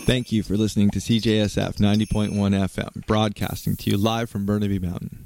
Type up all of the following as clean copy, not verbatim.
Thank you for listening to CJSF 90.1 FM, broadcasting to you live from Burnaby Mountain.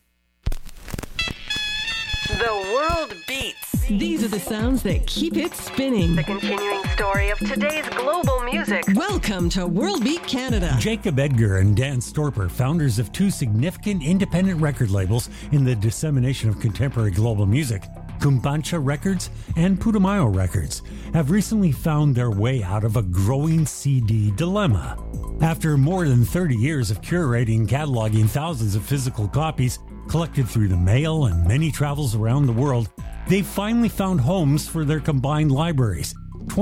The world beats. These are the sounds that keep it spinning. The continuing story of today's global music. Welcome to World Beat Canada. Jacob Edgar and Dan Storper, founders of two significant independent record labels in the dissemination of contemporary global music, Kumbansha Records and Putumayo Records, have recently found their way out of a growing CD dilemma. After more than 30 years of curating and cataloging thousands of physical copies collected through the mail and many travels around the world, they've finally found homes for their combined libraries.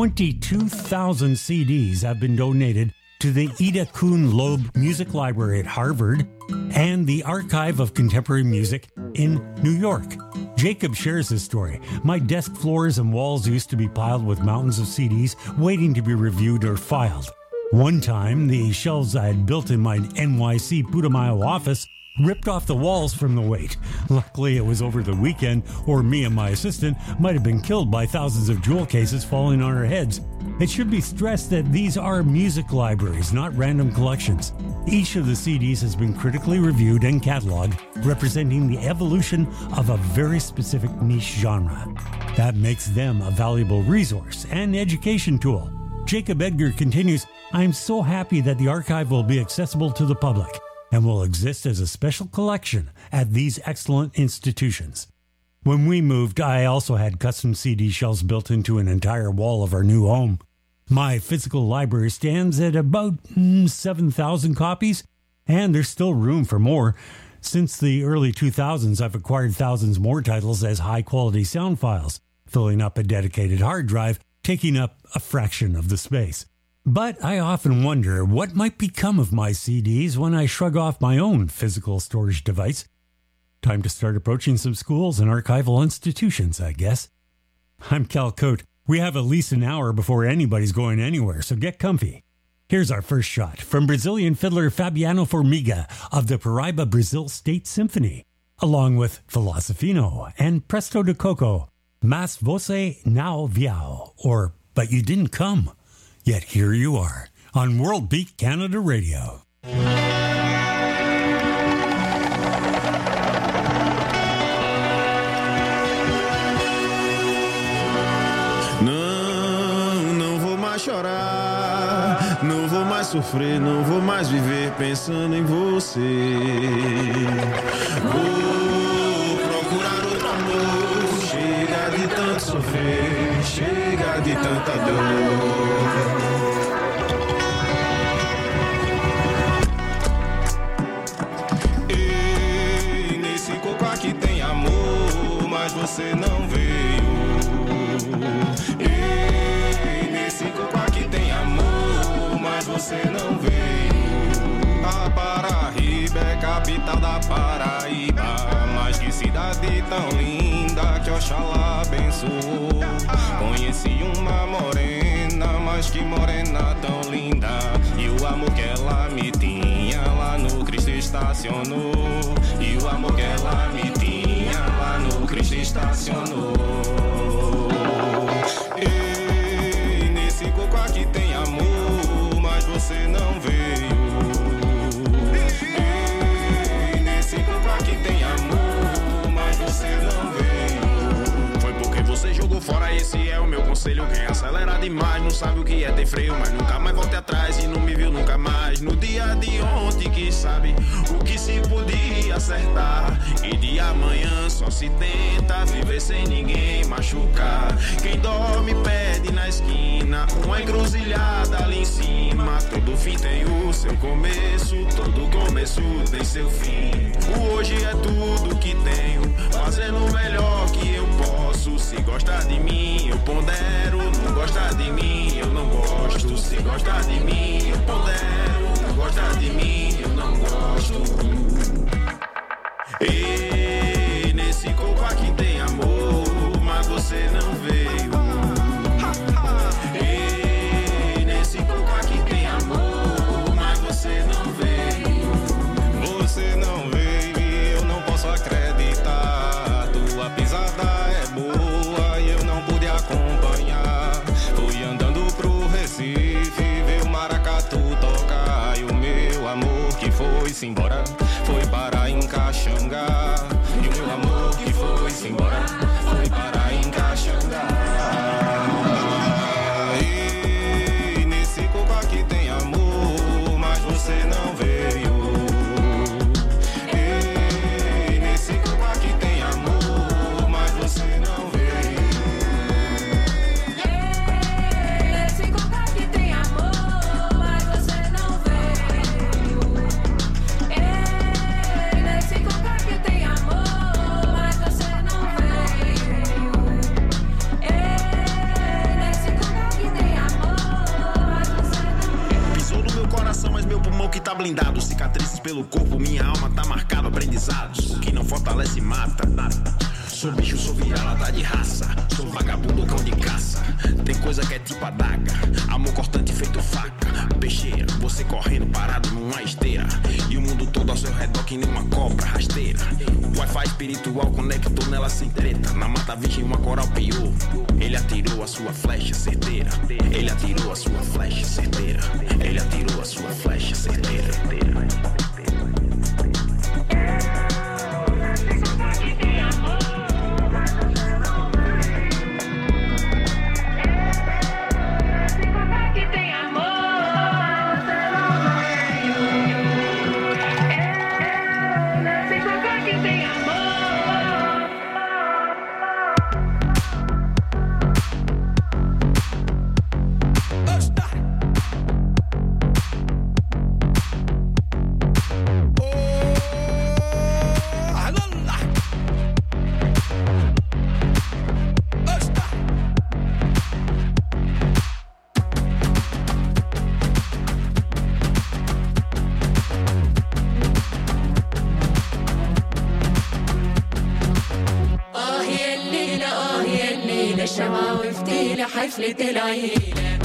22,000 CDs have been donated to the Ida Kuhn Loeb Music Library at Harvard and the Archive of Contemporary Music in New York. Jacob shares his story. My desk floors and walls used to be piled with mountains of CDs waiting to be reviewed or filed. One time, the shelves I had built in my NYC Putumayo office ripped off the walls from the weight. Luckily, it was over the weekend, or me and my assistant might have been killed by thousands of jewel cases falling on our heads. It should be stressed that these are music libraries, not random collections. Each of the CDs has been critically reviewed and cataloged, representing the evolution of a very specific niche genre. That makes them a valuable resource and education tool. Jacob Edgar continues, "I'm so happy that the archive will be accessible to the public and will exist as a special collection at these excellent institutions." When we moved, I also had custom CD shelves built into an entire wall of our new home. My physical library stands at about 7,000 copies, and there's still room for more. Since the early 2000s, I've acquired thousands more titles as high-quality sound files, filling up a dedicated hard drive, taking up a fraction of the space. But I often wonder what might become of my CDs when I shrug off my own physical storage device. Time to start approaching some schools and archival institutions, I guess. I'm Cal Cote. We have at least an hour before anybody's going anywhere, so get comfy. Here's our first shot from Brazilian fiddler Fabiano Formiga of the Paraíba Brazil State Symphony, along with Filosofino and Presto de Coco, Mas Você Não Veio, or But You Didn't Come. Yet here you are on World Beat Canada Radio. Não vou mais chorar, não vou mais sofrer, não vou mais viver pensando em você. Vou procurar outro amor, chega de tanto sofrer, chega de tanta dor. Ei, nesse coco aqui tem amor, mas você não veio. Ei, nesse coco aqui tem amor, mas você não veio. A Paraíba é capital da Paraíba, mas que cidade tão linda que Oxalá abençoou. Conheci uma morena, mas que morena tão linda, e o amor que ela me tinha lá no Cristo estacionou. E o amor que ela me tinha lá no Cristo estacionou. Ei, nesse coco aqui tem amor, mas você não veio. Ei, nesse coco aqui tem amor, mas você não veio. Foi porque você jogou fora, esse é o meu conselho. Quem acelera demais não sabe o que é ter freio, mas nunca mais volte atrás e não me viu nunca mais. No dia de ontem que sabe o que se podia acertar, e de amanhã só se tenta viver sem ninguém machucar. Quem dorme pede na esquina, uma encruzilhada ali em cima. Todo fim tem o seu começo, todo começo tem seu fim. O hoje é tudo que tenho, fazendo o melhor que eu posso. Se gosta de mim, eu pondero. Não gosta de mim, eu não gosto. Se gosta de mim, eu pondero. Não gosta de mim, eu não gosto. Ei, nesse coco aqui tem amor, mas você não veio. Ei, nesse coco aqui tem amor, mas você não veio. Você não veio e eu não posso acreditar. Tua pisada é boa e eu não pude acompanhar. Fui andando pro Recife, ver o Maracá foi-se embora, foi parar em Caxangá. E o meu amor que foi-se embora, foi parar em Caxangá. E nesse coco aqui tem amor, mas você não veio. E nesse coco aqui tem amor, mas você não veio. Nesse coco aqui tem amor, mas você não veio. Nesse coco aqui tem amor, mas você não veio. Nesse coco aqui tem amor, mas você não veio. Pisou no meu coração, mas meu pulmão que tá blindado. Cicatrizes pelo corpo, minha alma tá marcada. Aprendizados, o que não fortalece mata. Sou bicho, sou vira-lata de raça. Sou vagabundo, cão de caça. Tem coisa que é tipo adaga, amor cortante feito faca. Peixeira, você correndo parado numa esteira. E o mundo todo ao seu redor que nem uma cobra rasteira. Wi-Fi espiritual conectou nela sem treta. Na mata virgem uma coral piou. Ele atirou a sua flecha certeira. Ele atirou a sua flecha certeira. Ele atirou a sua flecha certeira. الشمعة وفتيلة حفلة العيلة.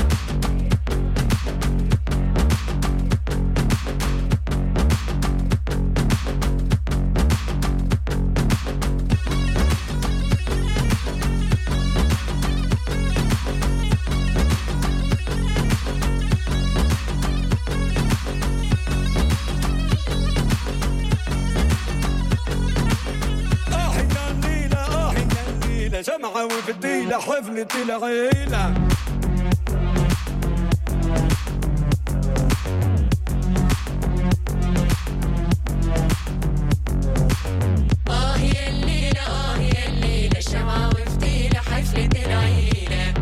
شمعة وفتيلة حفلة العيلة. يا الليلة يا الليلة شمعة وفتيلة حفلة العيلة.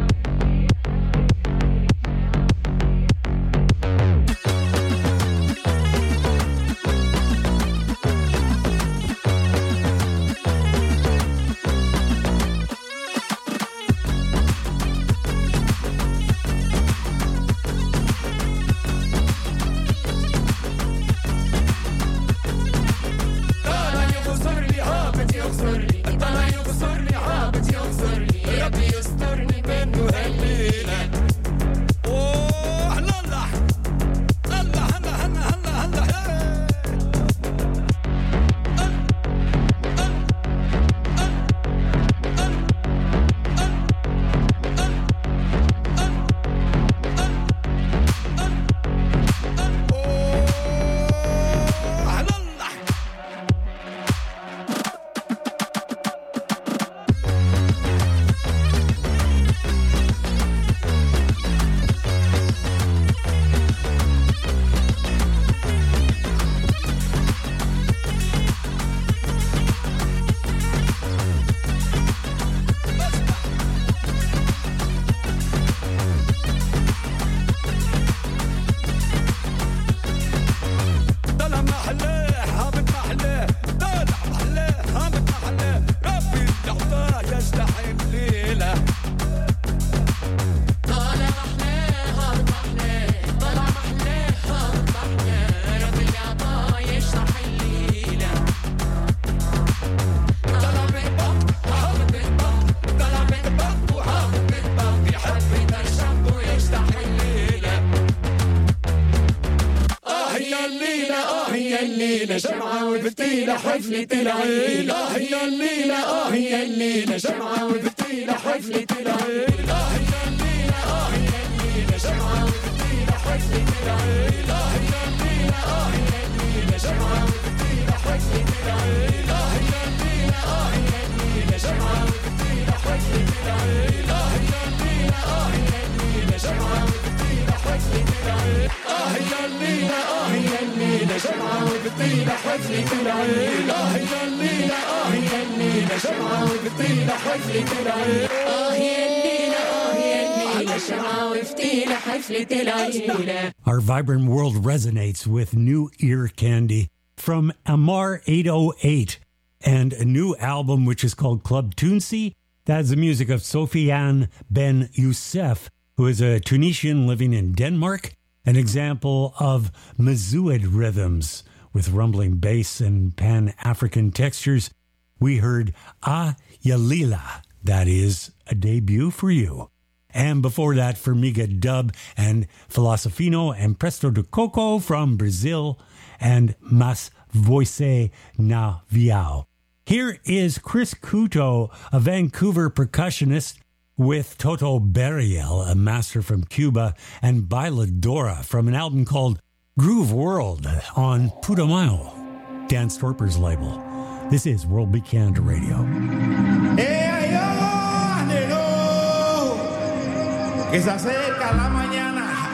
شمعة وفتيلة حفلة العيلة. يا الليلة يا الليلة شمعة وفتيلة حفلة العيلة. يا الليلة يا الليلة شمعة وفتيلة حفلة العيلة. يا الليلة يا الليلة شمعة حفلة العيلة هي الليلة هي الليلة شمعة وفتيلة حفلة العيلة هي الليلة هي الليلة شمعة وفتيلة حفلة العيلة. Our vibrant world resonates with new ear candy from Amar 808 and a new album which is called Club Tounsi. That is the music of Sofiane Ben Youssef, who is a Tunisian living in Denmark, an example of Mazouid rhythms with rumbling bass and Pan-African textures. We heard Ah Yalila, that is a debut for you. And before that, Formiga Dub and Filosofino and Presto de Coco from Brazil and Mas Voice na Viao. Here is Chris Couto, a Vancouver percussionist, with Toto Beriel, a master from Cuba, and Bailadora from an album called Groove World on Putumayo, Dan Storper's label. This is World Beat Canada Radio. Que se acerca la mañana.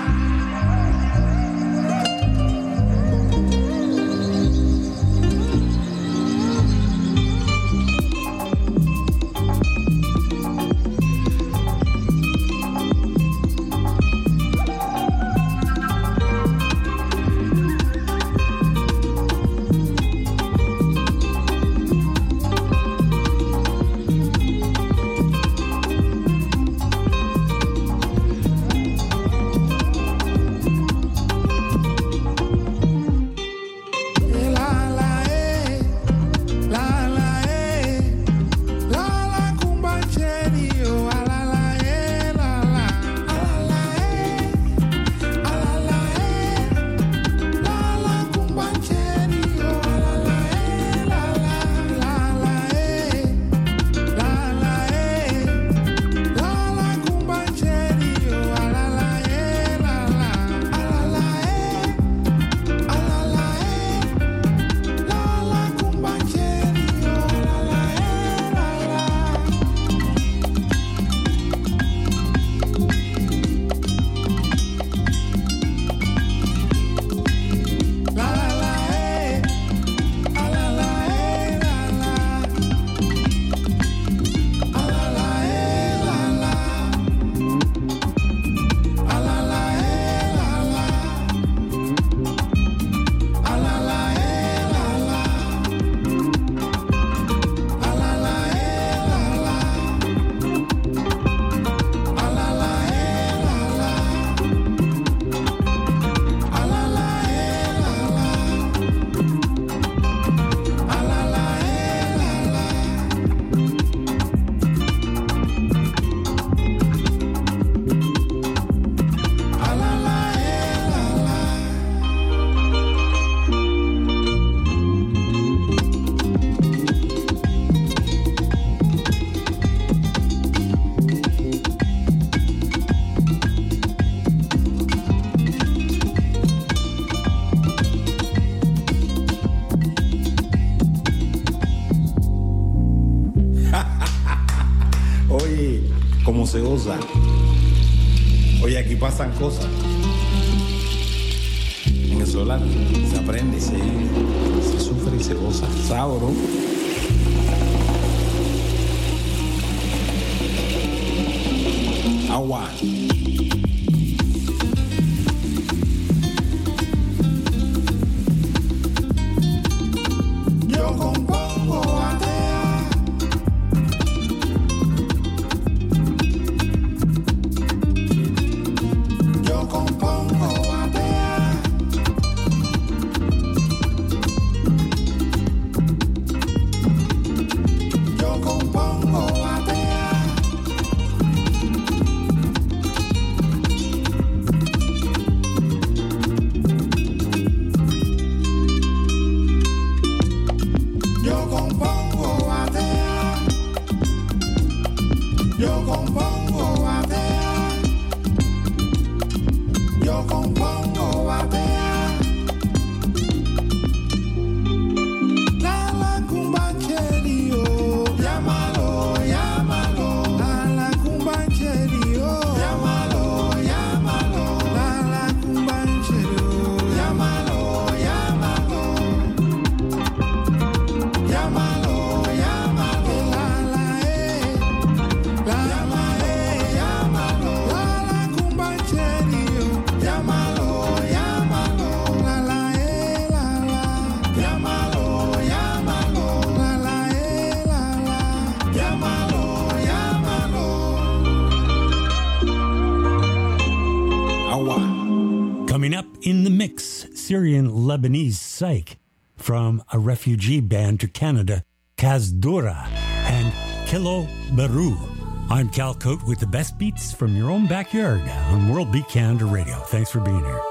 Se goza. Oye, aquí pasan cosas. En el solar se aprende, se sufre y se goza. Sabro. Agua. Yo compongo atea. Yo compongo atea. Yo compongo atea. the mix, Syrian-Lebanese Psych, from a refugee band to Canada, Kazdura, and Kilo Beru. I'm Cal Cote with the best beats from your own backyard on World Beat Canada Radio. Thanks for being here.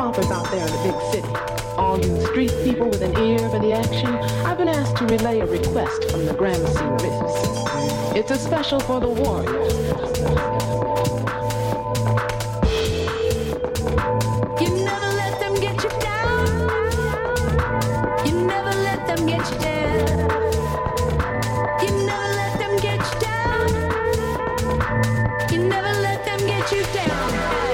rompers out there in the big city, all you street people with an ear for the action, I've been asked to relay a request from the Gramercy Ritz. It's a special for the warriors. You never let them get you down. You never let them get you down. You never let them get you down. You never let them get you down.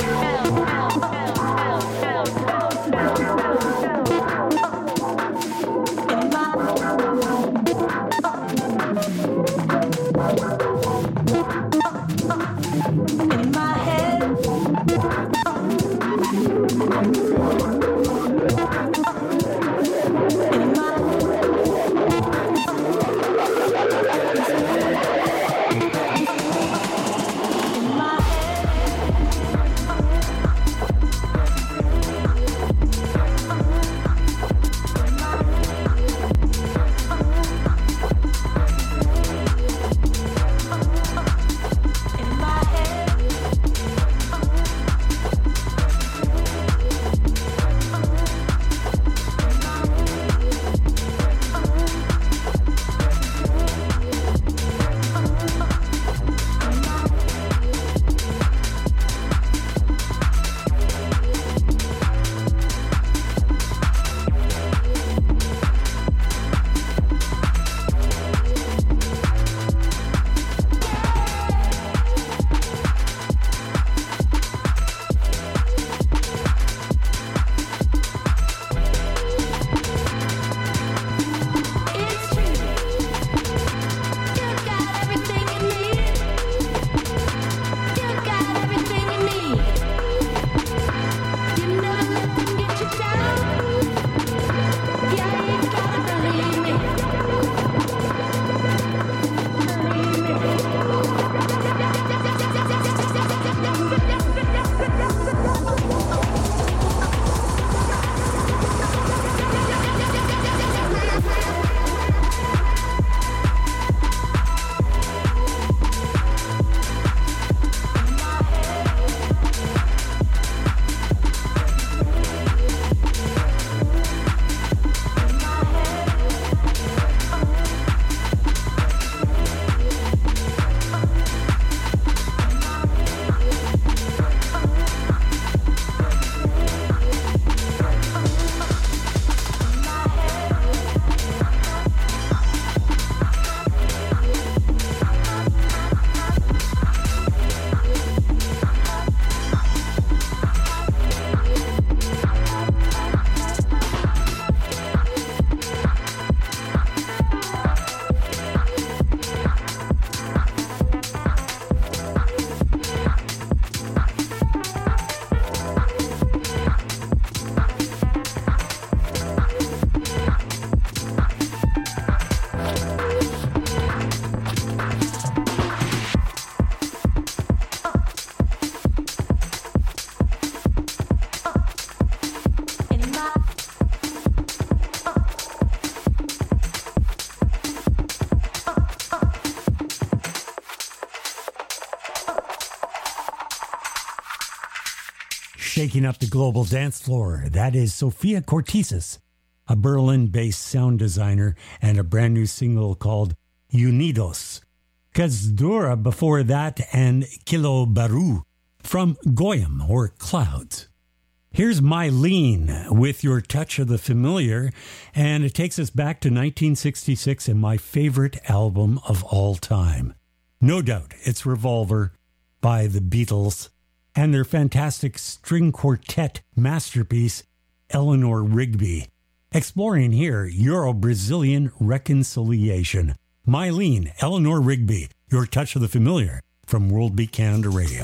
In my head. Shaking up the global dance floor, that is Sofia Cortesis, a Berlin-based sound designer, and a brand new single called Unidos. Kazdura before that, and Kilo Baru from Goyim, or Clouds. Here's Mylene with Your Touch of the Familiar, and it takes us back to 1966 and my favorite album of all time. No doubt, it's Revolver by the Beatles, and their fantastic string quartet masterpiece, Eleanor Rigby. Exploring here Euro-Brazilian reconciliation. Mylene, Eleanor Rigby, Your Touch of the Familiar, from World Beat Canada Radio.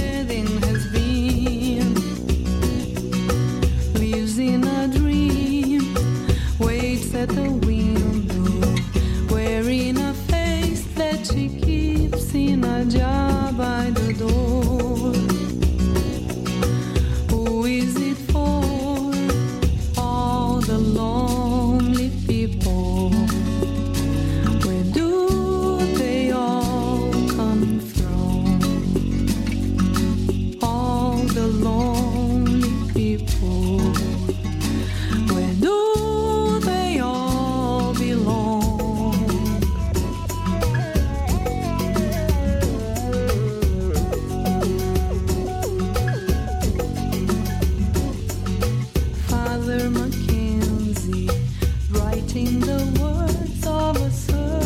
Lives in a dream. chanting the words of a song.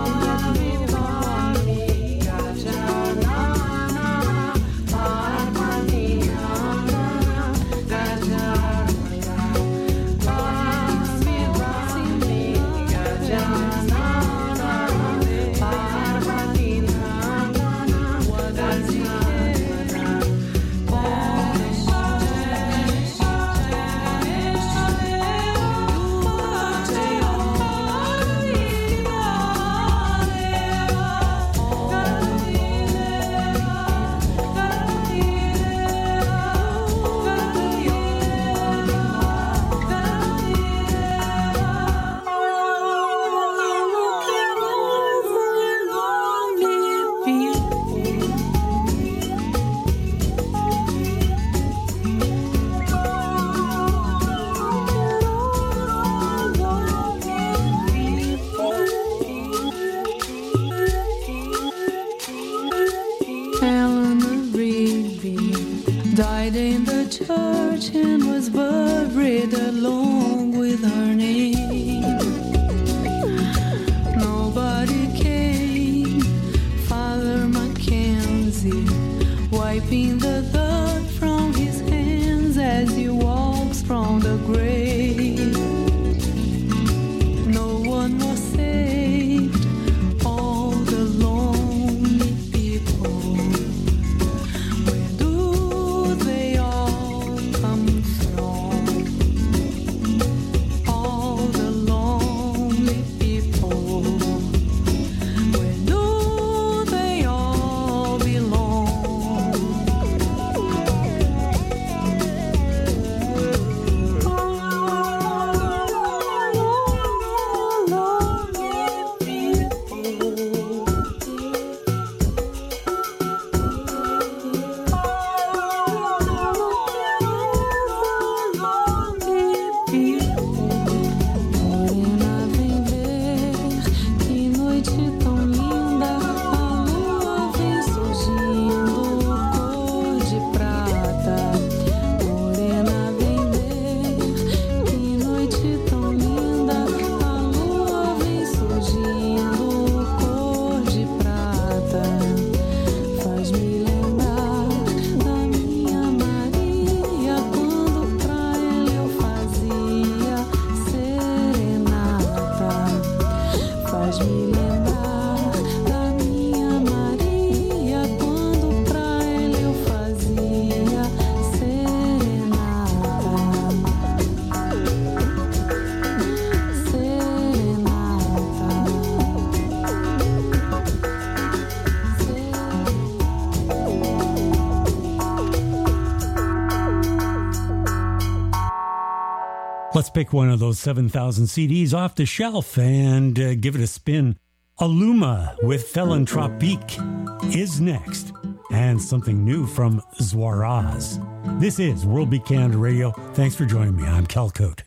Died in the church and was buried along with her name. Nobody came. Father Mackenzie wiping the dirt from his hands as he walks from the grave. No one was saved. All the lonely people. Let's pick one of those 7,000 CDs off the shelf and give it a spin. Aluma with Philanthropique is next, and something new from Zwaraz. This is World Beat Canada Radio. Thanks for joining me. I'm Cal Cote.